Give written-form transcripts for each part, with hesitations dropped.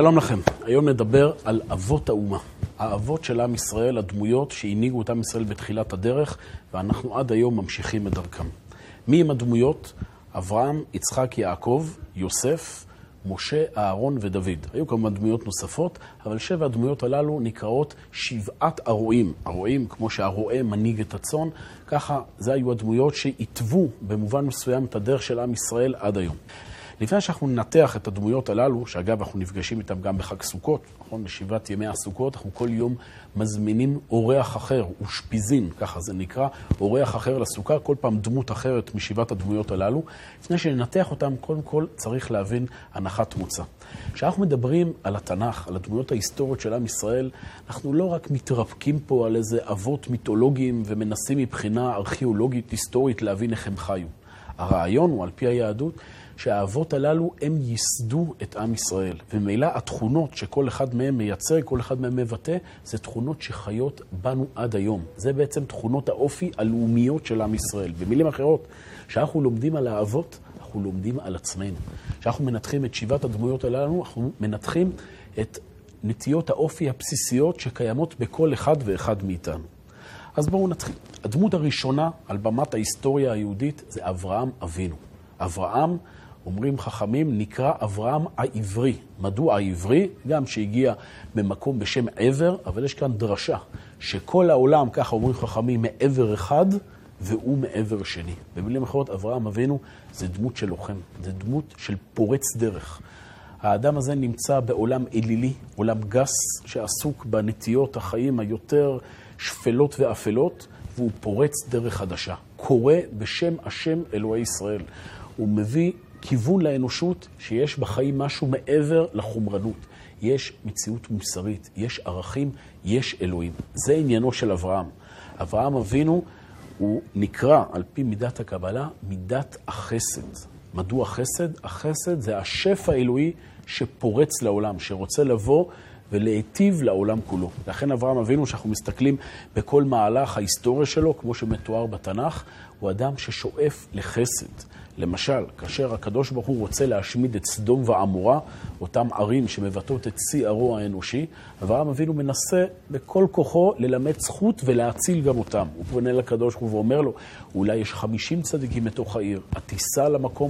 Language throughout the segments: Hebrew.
שלום לכם. היום נדבר על אבות האומה. האבות של עם ישראל, הדמויות שהנהיגו את עם ישראל בתחילת הדרך, ואנחנו עד היום ממשיכים את דרכם. מי הם הדמויות? אברהם, יצחק, יעקב, יוסף, משה, אהרון ודוד. היו כמובן דמויות נוספות, אבל 7 הדמויות הללו נקראות 7 הרועים. הרועים, כמו שהרועה מנהיג את הצאן, ככה זה היו הדמויות שהתוו במובן מסוים את הדרך של עם ישראל עד היום. לפני שאנחנו ננתח את הדמויות הללו, שאגב אנחנו נפגשים איתם גם בחג סוכות, נכון? בשבעת ימי הסוכות, אנחנו כל יום מזמינים אורח אחר, ושפיזין, ככה זה נקרא, אורח אחר לסוכה, כל פעם דמות אחרת משבעת הדמויות הללו. לפני שננתח אותם, קודם כל צריך להבין הנחת מוצא. כשאנחנו מדברים על התנ"ך, על הדמויות ההיסטוריות של עם ישראל, אנחנו לא רק מתרפקים פה על איזה אבות מיתולוגיים ומנסים מבחינה ארכיאולוגית, היסטורית, להבין איך הם חיו. הרעיון הוא, על פי היהדות, שהאבות הללו הם ייסדו את עם ישראל. ומילא התכונות שכל אחד מהם מייצר, כל אחד מהם מבטא, זה תכונות שחיות בנו עד היום. זה בעצם תכונות האופי הלאומיות של עם ישראל. במילים אחרות, כשאנחנו לומדים על האבות, אנחנו לומדים על עצמנו. כשאנחנו מנתחים את 7 הדמויות הללו, אנחנו מנתחים את נטיות האופי הבסיסיות שקיימות בכל אחד ואחד מאיתנו. אז בואו נתחיל. הדמות הראשונה על במת ההיסטוריה היהודית זה אברהם אבינו. אברהם, אומרים חכמים, נקרא אברהם העברי. מדוע העברי? גם שהגיע במקום בשם עבר, אבל יש כאן דרשה, שכל העולם, ככה אומרים חכמים, מעבר אחד, והוא מעבר שני. במילים אחרות, אברהם אבינו זה דמות של לוחם, זה דמות של פורץ דרך. האדם הזה נמצא בעולם אלילי, עולם גס, שעסוק בנטיות החיים היותר שפלות ואפלות, והוא פורץ דרך חדשה. קורא בשם השם אלוהי ישראל. הוא מביא כיוון לאנושות שיש בחיים משהו מעבר לחומרנות. יש מציאות מוסרית, יש ערכים, יש אלוהים. זה עניינו של אברהם. אברהם אבינו הוא נקרא על פי מידת הקבלה מידת החסד. מדוע חסד? החסד זה השפע האלוהי שפורץ לעולם, שרוצה לבוא ולהיטיב לעולם כולו. לכן אברהם אבינו, שאנחנו מסתכלים בכל מהלך ההיסטוריה שלו, כמו שמתואר בתנ"ך, הוא אדם ששואף לחסד. למשל, כאשר הקדוש ברוך הוא רוצה להשמיד את סדום ועמורה, אותם ערים שמבטאות את שיארו האנושי, אברהם אבינו מנסה בכל כוחו ללמד זכות ולהציל גם אותם. הוא פונה לקדוש ברוך הוא ואומר לו, אולי יש 50 צדיקים מתוך העיר, תיסע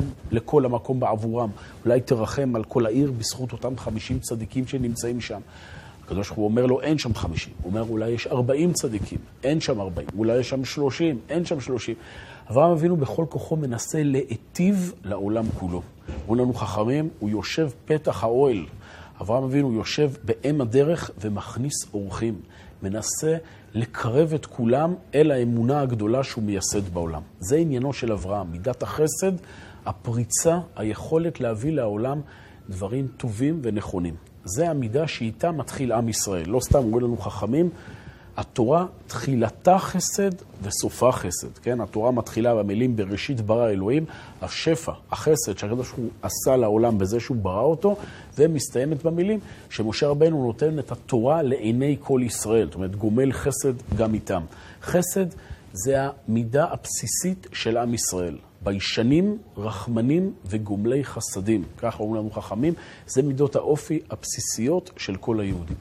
לכל המקום בעבורם, אולי תרחם על כל העיר בזכות אותם 50 צדיקים שנמצאים שם. הקדוש ברוך הוא אומר לו, אין שם 50. הוא אומר, אולי יש 40 צדיקים, אין שם 40. אולי יש שם 30, אין שם 30. אברהם אבינו בכל כוחו מנסה להיטיב לעולם כולו. אומרים לנו חכמים, הוא יושב פתח האוהל. אברהם אבינו יושב באם הדרך ומכניס אורחים. מנסה לקרב את כולם אל האמונה הגדולה שהוא מייסד בעולם. זה עניינו של אברהם. מידת החסד, הפריצה, היכולת להביא לעולם דברים טובים ונכונים. זה המידה שאיתה מתחיל עם ישראל. לא סתם אומרים לנו חכמים, התורה תחילתה חסד וסופה חסד. כן? התורה מתחילה במילים בראשית ברא אלוהים, השפע, החסד שהקדוש ברוך הוא עשה לעולם בזה שהוא ברא אותו, ומסתיימת במילים שמשה רבנו נותן את התורה לעיני כל ישראל. זאת אומרת, גומל חסד גם איתם. חסד זה המידה הבסיסית של עם ישראל. ביישנים, רחמנים וגומלי חסדים. ככה אומרים לנו חכמים, זה מידות האופי הבסיסיות של כל היהודים.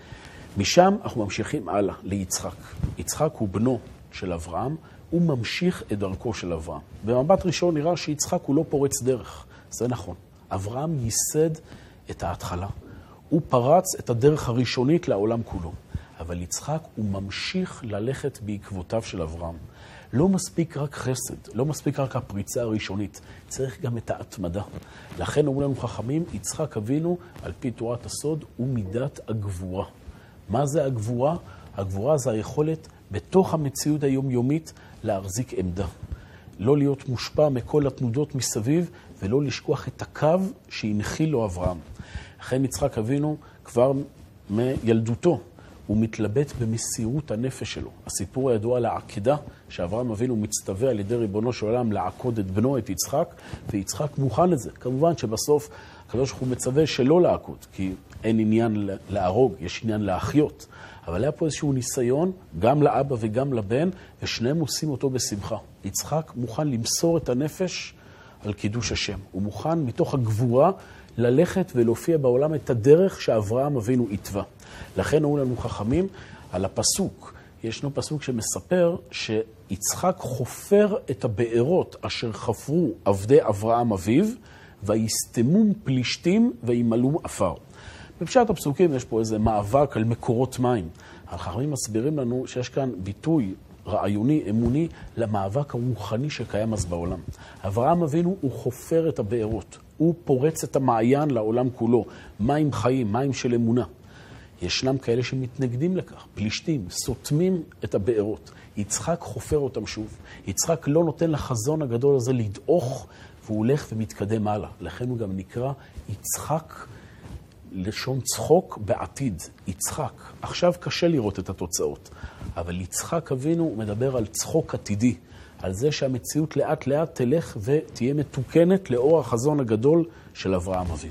משם אנחנו ממשיכים הלאה ליצחק. יצחק הוא בנו של אברהם, הוא ממשיך את דרכו של אברהם. במבט ראשון נראה שיצחק הוא לא פורץ דרך. זה נכון. אברהם ייסד את ההתחלה. הוא פרץ את הדרך הראשונית לעולם כולו. אבל יצחק הוא ממשיך ללכת בעקבותיו של אברהם. לא מספיק רק חסד, לא מספיק רק הפריצה הראשונית, צריך גם את ההתמדה. לכן אומרים לנו חכמים, יצחק אבינו, על פי תורת הסוד, הוא מידת הגבורה. מה זה הגבורה? הגבורה זה היכולת בתוך המציאות היומיומית להחזיק עמדה. לא להיות מושפע מכל התנודות מסביב, ולא לשכוח את הקו שהנחיל לו אברהם. לכן יצחק אבינו כבר מילדותו, הוא מתלבט במסירות הנפש שלו. הסיפור הידוע על העקדה, שאברהם אבינו מצטווה על ידי ריבונו של עולם לעקוד את בנו, את יצחק, ויצחק מוכן לזה. כמובן שבסוף הקדוש ברוך הוא מצווה שלא לעקוד, כי אין עניין להרוג, יש עניין להחיות. אבל היה פה איזשהו ניסיון, גם לאבא וגם לבן, ושניהם עושים אותו בשמחה. יצחק מוכן למסור את הנפש על קידוש השם. הוא מוכן מתוך הגבורה ללכת ולהופיע בעולם את הדרך שאברהם אבינו התווה. לכן אומרים לנו חכמים על הפסוק. ישנו פסוק שמספר שיצחק חופר את הבארות אשר חפרו עבדי אברהם אביו, ויסתמום פלישתים וימלאום עפר. בפשט הפסוקים יש פה איזה מאבק על מקורות מים. החכמים מסבירים לנו שיש כאן ביטוי רעיוני, אמוני, למאבק הרוחני שקיים אז בעולם. אברהם אבינו הוא חופר את הבארות, הוא פורץ את המעיין לעולם כולו, מים חיים, מים של אמונה. ישנם כאלה שמתנגדים לכך, פלישתים, סותמים את הבארות. יצחק חופר אותם שוב. יצחק לא נותן לחזון הגדול הזה לדעוך, והוא הולך ומתקדם הלאה. לכן הוא גם נקרא יצחק, לשון צחוק בעתיד. יצחק. עכשיו קשה לראות את התוצאות, אבל יצחק אבינו מדבר על צחוק עתידי, על זה שהמציאות לאט לאט תלך ותהיה מתוקנת לאור החזון הגדול של אברהם אביו.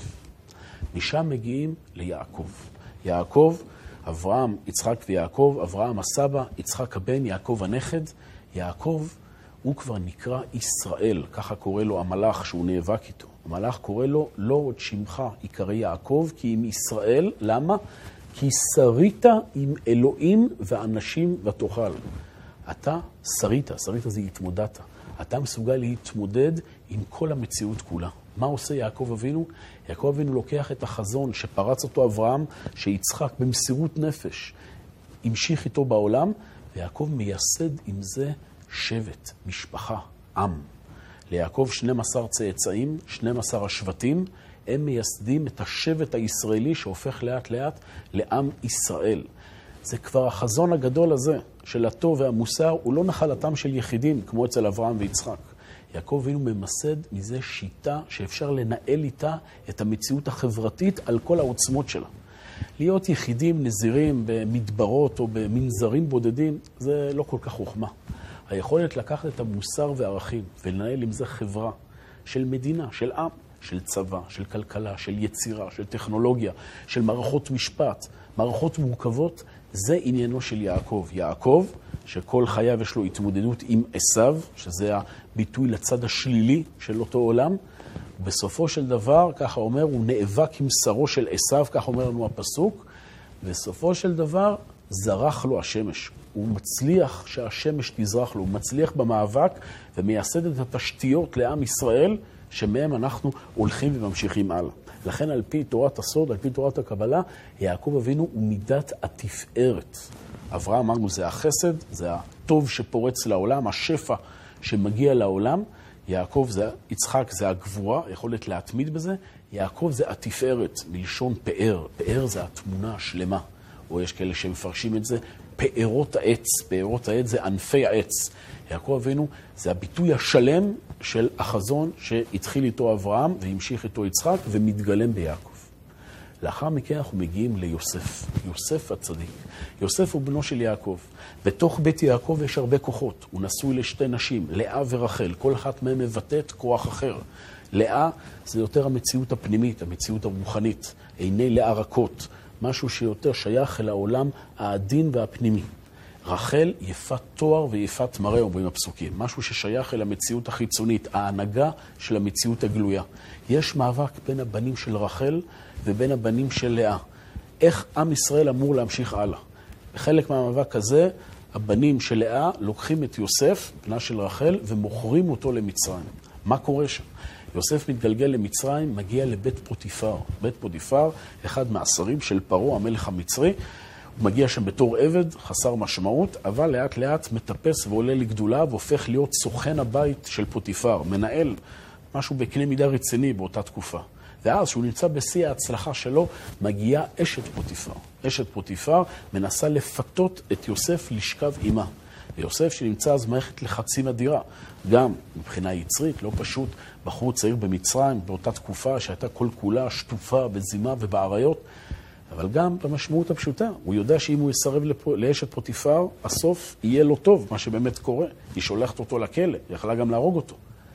משם מגיעים ליעקב. יעקב, אברהם, יצחק ויעקב, אברהם הסבא, יצחק הבן, יעקב הנכד. יעקב הוא כבר נקרא ישראל, ככה קורא לו המלאך שהוא נאבק איתו. המלאך קורא לו, לא עוד שמך יקרא יעקב, כי עם ישראל, למה? כי שרית עם אלוהים ואנשים ותאכל. אתה שרית, שרית זה התמודדת. אתה מסוגל להתמודד עם כל המציאות כולה. מה עושה יעקב אבינו? יעקב אבינו לוקח את החזון שפרץ אותו אברהם, שיצחק במסירות נפש, המשיך איתו בעולם, ויעקב מייסד עם זה שבט, משפחה, עם. ליעקב 12 צאצאים, 12 השבטים, הם מייסדים את השבט הישראלי שהופך לאט לאט לעם ישראל. זה כבר החזון הגדול הזה של הטוב והמוסר, הוא לא נחלתם של יחידים כמו אצל אברהם ויצחק. יעקב אבינו ממסד מזה שיטה שאפשר לנהל איתה את המציאות החברתית על כל העוצמות שלה. להיות יחידים נזירים במדברות או במנזרים בודדים, זה לא כל כך חוכמה. היכולת לקחת את המוסר והערכים ולנהל עם זה חברה של מדינה, של עם, של צבא, של כלכלה, של יצירה, של טכנולוגיה, של מערכות משפט, מערכות מורכבות, זה עניינו של יעקב. יעקב, שכל חייו יש לו התמודדות עם עשיו, שזה הביטוי לצד השלילי של אותו עולם, בסופו של דבר, ככה אומר, הוא נאבק עם שרו של עשיו, ככה אומר לנו הפסוק, בסופו של דבר זרח לו השמש. הוא מצליח שהשמש תזרח לו, הוא מצליח במאבק ומייסד את התשתיות לעם ישראל, שמהם אנחנו הולכים וממשיכים הלאה. לכן על פי תורת הסוד, על פי תורת הקבלה, יעקב אבינו הוא מידת התפארת. אברהם אמרנו זה החסד, זה הטוב שפורץ לעולם, השפע שמגיע לעולם. יעקב זה, יצחק זה הגבורה, יכולת להתמיד בזה. יעקב זה התפארת, מלשון פאר. פאר זה התמונה השלמה. או יש כאלה שמפרשים את זה, פארות העץ. פארות העץ זה ענפי העץ. יעקב אבינו זה הביטוי השלם של החזון שהתחיל איתו אברהם והמשיך איתו יצחק ומתגלם ביעקב. לאחר מכן אנחנו מגיעים ליוסף, יוסף הצדיק. יוסף הוא בנו של יעקב. בתוך בית יעקב יש הרבה כוחות. הוא נשוי לשתי נשים, לאה ורחל. כל אחת מהן מבטאת כוח אחר. לאה זה יותר המציאות הפנימית, המציאות הרוחנית. עיני לאה רכות, משהו שיותר שייך אל העולם העדין והפנימי. רחל יפת תואר ויפת מראה, אומרים הפסוקים. משהו ששייך אל המציאות החיצונית, ההנהגה של המציאות הגלויה. יש מאבק בין הבנים של רחל ובין הבנים של לאה. איך עם ישראל אמור להמשיך הלאה? בחלק מהמאבק הזה, הבנים של לאה לוקחים את יוסף, בנה של רחל, ומוכרים אותו למצרים. מה קורה שם? יוסף מתגלגל למצרים, מגיע לבית פוטיפר. בית פוטיפר, אחד מהשרים של פרעה, המלך המצרי, הוא מגיע שם בתור עבד, חסר משמעות, אבל לאט לאט מטפס ועולה לגדולה והופך להיות סוכן הבית של פוטיפר, מנהל משהו בקנה מידה רציני באותה תקופה. ואז שהוא נמצא בשיא ההצלחה שלו, מגיעה אשת פוטיפר. אשת פוטיפר מנסה לפתות את יוסף לשכב עימה. ויוסף שנמצא אז מערכת לחצים אדירה, גם מבחינה יצרית, לא פשוט, בחור צעיר במצרים, באותה תקופה שהייתה כל כולה שטופה בזימה ובעריות, אבל גם במשמעות הפשוטה, הוא יודע שאם הוא יסרב לאשת פוטיפר, הסוף יהיה לו טוב, מה שבאמת קורה. היא שולחת אותו לכלא, היא יכלה גם להרוג אותו.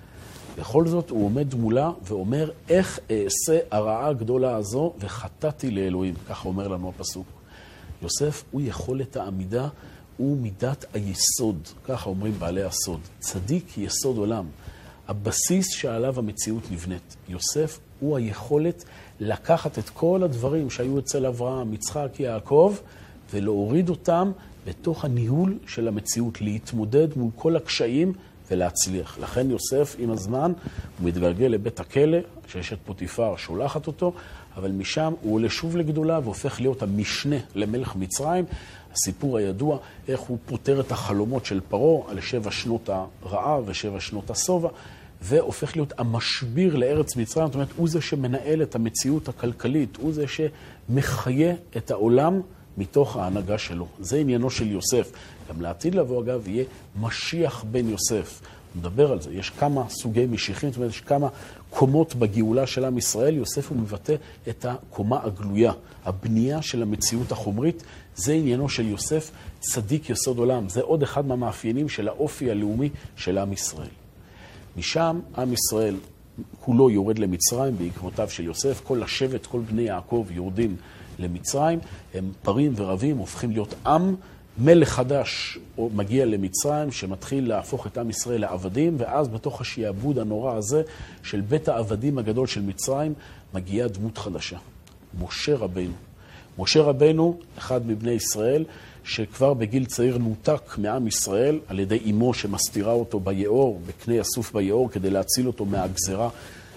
בכל זאת הוא עומד מולה ואומר, איך אעשה הרעה הגדולה הזו וחטאתי לאלוהים, ככה אומר לנו הפסוק. יוסף הוא יכולת העמידה, הוא מידת היסוד, ככה אומרים בעלי הסוד. צדיק יסוד עולם, הבסיס שעליו המציאות נבנית. יוסף הוא היכולת לקחת את כל הדברים שהיו אצל אברהם, יצחק, יעקב, ולהוריד אותם בתוך הניהול של המציאות, להתמודד מול כל הקשיים ולהצליח. לכן יוסף עם הזמן הוא מתגלגל לבית הכלא, שיש את פוטיפר שולחת אותו, אבל משם הוא עולה שוב לגדולה והופך להיות המשנה למלך מצרים. הסיפור הידוע, איך הוא פותר את החלומות של פרעה על 7 שנות הרעב ו7 שנות השובע, והופך להיות המשביר לארץ מצרים. זאת אומרת, הוא זה שמנהל את המציאות הכלכלית, הוא זה שמחיה את העולם מתוך ההנהגה שלו. זה עניינו של יוסף. גם לעתיד לבוא, אגב, יהיה משיח בן יוסף. נדבר על זה. יש כמה סוגי משיחים, זאת אומרת, יש כמה קומות בגאולה של עם ישראל. יוסף הוא מבטא את הקומה הגלויה, הבנייה של המציאות החומרית. זה עניינו של יוסף, צדיק יסוד עולם. זה עוד אחד מהמאפיינים של האופי הלאומי של עם ישראל. משם עם ישראל כולו יורד למצרים בעקבותיו של יוסף. כל השבט, כל בני יעקב יורדים למצרים. הם פרים ורבים, הופכים להיות עם. מלך חדש מגיע למצרים שמתחיל להפוך את עם ישראל לעבדים, ואז בתוך השיעבוד הנורא הזה של בית העבדים הגדול של מצרים מגיעה דמות חדשה, משה רבנו. משה רבנו, אחד מבני ישראל, שכבר בגיל צעיר נותק מעם ישראל על ידי אמו שמסתירה אותו ביעור, בקנה יסוף ביעור, כדי להציל אותו מהגזרה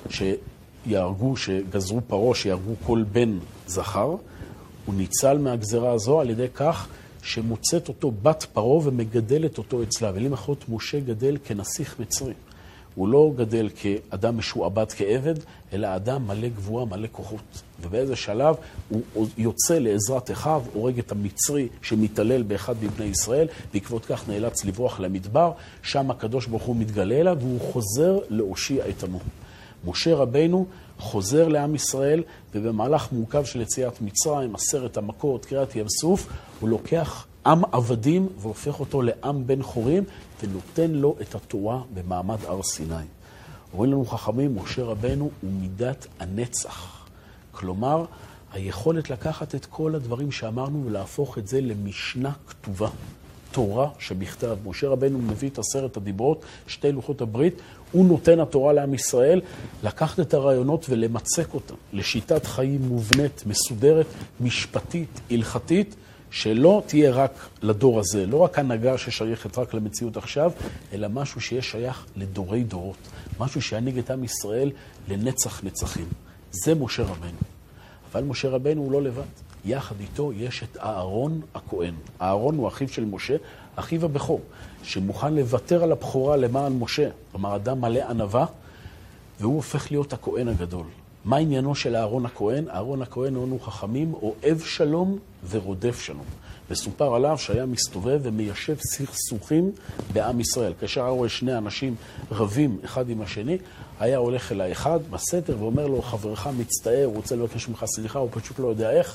שגזרו פרעה, שיהרגו כל בן זכר. הוא ניצל מהגזרה הזו על ידי כך שמוצאת אותו בת פרעה ומגדלת אותו אצלה. במילים אחרות, משה גדל כנסיך מצרי. הוא לא גדל כאדם משועבד כעבד, אלא אדם מלא גבורה, מלא כוחות. ובאיזה שלב הוא יוצא לעזרת אחיו, הורג את המצרי שמתעלל באחד מבני ישראל, בעקבות כך נאלץ לברוח למדבר, שם הקדוש ברוך הוא מתגלה אליו, והוא חוזר להושיע את עמו. משה רבנו חוזר לעם ישראל, ובמהלך מורכב של יציאת מצרים, 10 המכות, קריעת ים סוף, הוא לוקח עם עבדים והופך אותו לעם בן חורים, ונותן לו את התורה במעמד הר סיני. אומרים לנו חכמים, משה רבנו הוא מידת הנצח. כלומר, היכולת לקחת את כל הדברים שאמרנו ולהפוך את זה למשנה כתובה. תורה שבכתב. משה רבנו מביא את 10 הדיברות, 2 לוחות הברית, הוא נותן התורה לעם ישראל, לקחת את הרעיונות ולמצק אותם לשיטת חיים מובנית, מסודרת, משפטית, הלכתית, שלא תהיה רק לדור הזה, לא רק הנהגה ששייכת רק למציאות עכשיו, אלא משהו שיהיה שייך לדורי דורות, משהו שיעניג את עם ישראל לנצח נצחים. זה משה רבנו. אבל משה רבנו הוא לא לבד. יחד איתו יש את אהרון הכהן. אהרון הוא אחיו של משה, אחיו הבכור, שמוכן לוותר על הבכורה למען משה, כלומר אדם מלא ענווה, והוא הופך להיות הכהן הגדול. מה עניינו של אהרון הכהן? אהרון הכהן הוא חכמים, אוהב שלום ורודף שלום. וסופר עליו שהיה מסתובב ומיישב סכסוכים בעם ישראל. כאשר היה רואה 2 אנשים רבים אחד עם השני, היה הולך אל האחד בסתר ואומר לו, חברך מצטער, הוא רוצה לבקש ממך סליחה, הוא פשוט לא יודע איך.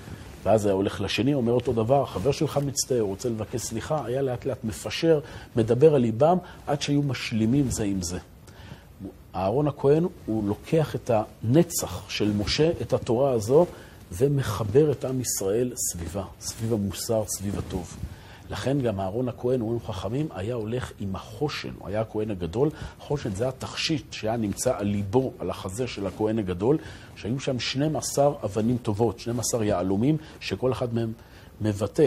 ואז היה הולך לשני, אומר אותו דבר, חבר שלך מצטער, הוא רוצה לבקש סליחה, היה לאט לאט מפשר, מדבר על ליבם, עד שהיו משלימים זה עם זה. אהרון הכהן הוא לוקח את הנצח של משה, את התורה הזו, ומחבר את עם ישראל סביבה, סביב המוסר, סביב הטוב. לכן גם אהרון הכהן, אומרים חכמים, היה הולך עם החושן, הוא היה הכהן הגדול. החושן זה התכשיט שהיה נמצא על ליבו, על החזה של הכהן הגדול, שהיו שם 12 אבנים טובות, 12 יעלומים, שכל אחד מהם מבטא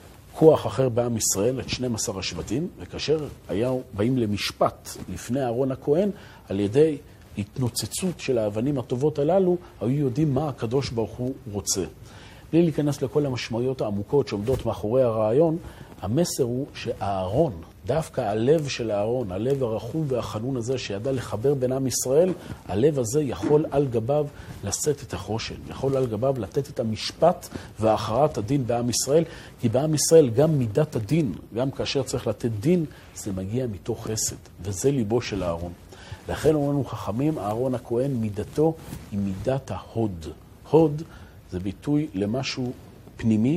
כוח אחר בעם ישראל, את 12 השבטים, וכאשר באים למשפט לפני אהרון הכהן, על ידי התנוצצות של האבנים הטובות הללו, היו יודעים מה הקדוש ברוך הוא רוצה. בלי להיכנס לכל המשמעויות העמוקות שעומדות מאחורי הרעיון, המסר הוא שאהרון, דווקא הלב של אהרון, הלב הרחום והחנון הזה שידע לחבר בין עם ישראל, הלב הזה יכול על גביו לשאת את החושן, יכול על גביו לתת את המשפט והאחרת הדין בעם ישראל, כי בעם ישראל גם מידת הדין, גם כאשר צריך לתת דין, זה מגיע מתוך חסד, וזה ליבו של אהרון. לכן אומרים חכמים, אהרון הכהן מידתו היא מידת ההוד. הוד זה ביטוי למשהו פנימי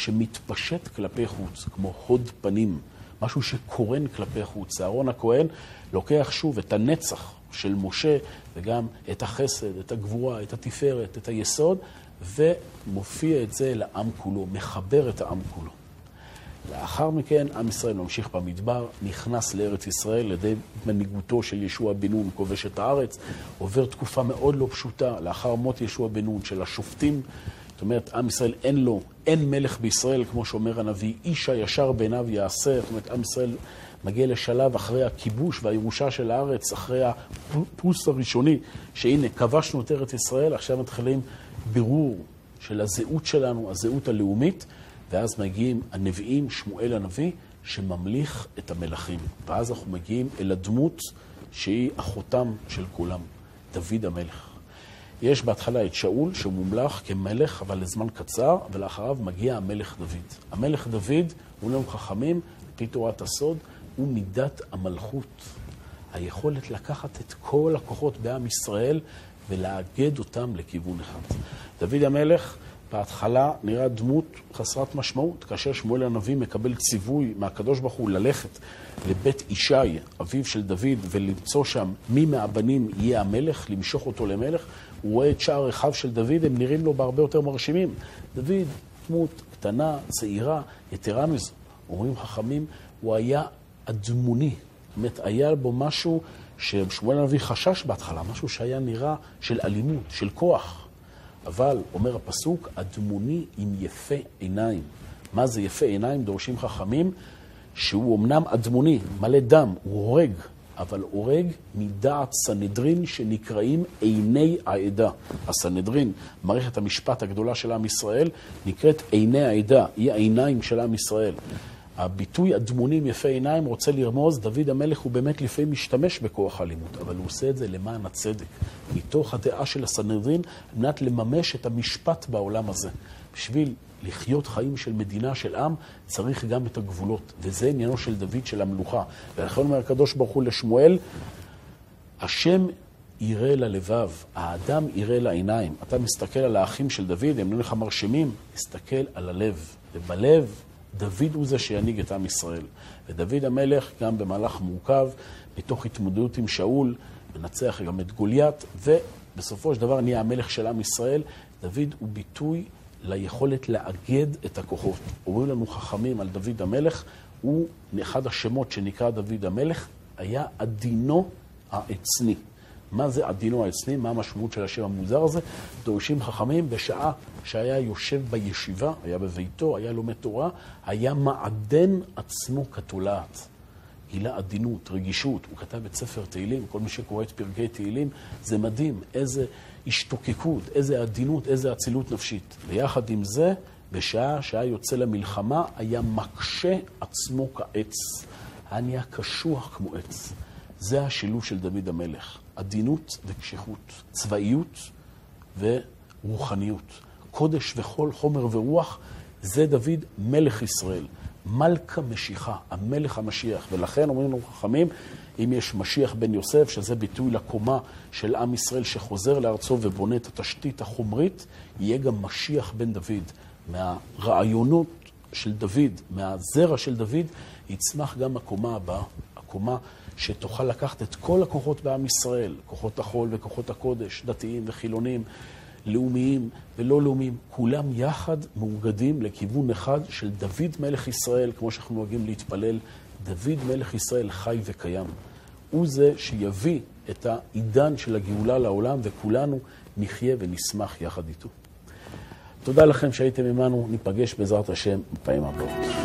שמתפשט כלפי חוץ, כמו הוד פנים, משהו שקורן כלפי חוץ. אהרון הכהן לוקח שוב את הנצח של משה, וגם את החסד, את הגבורה, את התפארת, את היסוד, ומופיע את זה לעם כולו, מחבר את העם כולו. לאחר מכן, עם ישראל ממשיך במדבר, נכנס לארץ ישראל, לידי מנהיגותו של ישוע בן נון, כובש את הארץ, עובר תקופה מאוד לא פשוטה, לאחר מות ישוע בן נון, של השופטים. זאת אומרת, עם ישראל אין מלך בישראל, כמו שאומר הנביא, איש הישר בעיניו יעשה. זאת אומרת, עם ישראל מגיע לשלב אחרי הכיבוש והירושה של הארץ, אחרי הפוס הראשוני, שהנה, כבשנו את ארץ ישראל, עכשיו מתחילים בירור של הזהות שלנו, הזהות הלאומית, ואז מגיעים הנביאים, שמואל הנביא, שממליך את המלכים. ואז אנחנו מגיעים אל הדמות שהיא אחותם של כולם, דוד המלך. יש בהתחלה את שאול שמומלך כמלך, אבל לזמן קצר, ולאחריו מגיע המלך דוד. המלך דוד, הוא לא חכמים, לפי תורת הסוד, הוא מידת המלכות. היכולת לקחת את כל הכוחות בעם ישראל ולאגד אותם לכיוון אחד. דוד המלך בהתחלה נראה דמות חסרת משמעות, כאשר שמואל הנביא מקבל ציווי מהקדוש ברוך הוא ללכת לבית ישי, אביו של דוד, ולמצוא שם מי מהבנים יהיה המלך, למשוך אותו למלך. הוא רואה את שער רחב של דוד, הם נראים לו בהרבה יותר מרשימים. דוד, דמות קטנה, צעירה, יתרה מזו. אומרים חכמים, הוא היה אדמוני. זאת אומרת, היה בו משהו ששמואל הנביא חשש בהתחלה, משהו שהיה נראה של אלימות, של כוח. אבל, אומר הפסוק, אדמוני עם יפה עיניים. מה זה יפה עיניים? דורשים חכמים, שהוא אמנם אדמוני, מלא דם, הוא הורג, אבל הורג מדעת סנהדרין שנקראים עיני העדה. הסנהדרין, מערכת המשפט הגדולה של עם ישראל, נקראת עיני העדה, היא העיניים של עם ישראל. הביטוי אדמונים יפה עיניים רוצה לרמוז, דוד המלך הוא באמת לפעמים משתמש בכוח האלימות, אבל הוא עושה את זה למען הצדק. מתוך הדעה של הסנהדרין, מנת לממש את המשפט בעולם הזה. בשביל לחיות חיים של מדינה, של עם, צריך גם את הגבולות. וזה עניינו של דוד, של המלוכה. ולכן אומר הקדוש ברוך הוא לשמואל, השם יראה ללבב, האדם יראה לעיניים. אתה מסתכל על האחים של דוד, הם לא לך מרשימים, מסתכל על הלב. ובלב, דוד הוא זה שינהיג את עם ישראל. ודוד המלך גם במהלך מורכב, מתוך התמודדות עם שאול, מנצח גם את גוליית, ובסופו של דבר נהיה המלך של עם ישראל. דוד הוא ביטוי ליכולת לאגד את הכוחות. אומרים לנו חכמים על דוד המלך, הוא אחד השמות שנקרא דוד המלך, היה עדינו העצני. מה זה עדינו העצני? מה המשמעות של השם המוזר הזה? דורשים חכמים בשעה שהיה יושב בישיבה, היה בביתו, היה לומד תורה, היה מעדן עצמו כתולעת. גילה עדינות, רגישות. הוא כתב את ספר תהילים, כל מי שקורא את פרקי תהילים, זה מדהים, איזה השתוקקות, איזה עדינות, איזה אצילות נפשית. ויחד עם זה, בשעה שהיה יוצא למלחמה, היה מקשה עצמו כעץ. היה נהיה קשוח כמו עץ. זה השילוב של דוד המלך. עדינות וקשיחות, צבאיות ורוחניות. קודש וכל חומר ורוח, זה דוד מלך ישראל. מלכה משיחה, המלך המשיח. ולכן אומרים לנו חכמים, אם יש משיח בן יוסף, שזה ביטוי לקומה של עם ישראל שחוזר לארצו ובונה את התשתית החומרית, יהיה גם משיח בן דוד. מהרעיונות של דוד, מהזרע של דוד, יצמח גם הקומה הבאה, הקומה שתוכל לקחת את כל הכוחות בעם ישראל, כוחות החול וכוחות הקודש, דתיים וחילונים, לאומיים ולא לאומיים, כולם יחד מאוגדים לכיוון אחד של דוד מלך ישראל, כמו שאנחנו נוהגים להתפלל, דוד מלך ישראל חי וקיים. הוא זה שיביא את העידן של הגאולה לעולם, וכולנו נחיה ונשמח יחד איתו. תודה לכם שהייתם עמנו, ניפגש בעזרת השם בפעמים הבאות.